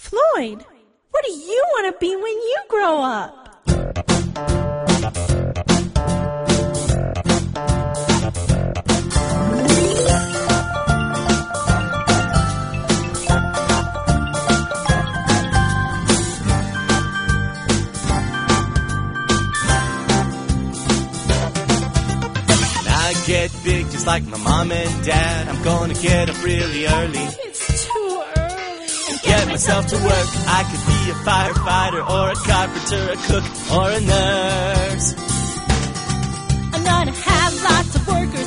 Floyd, what do you want to be when you grow up? Get big just like my mom and dad. I'm gonna get up really early. It's too early. Get myself to work. I could be a firefighter or a carpenter, a cook or a nurse. I'm gonna have lots of workers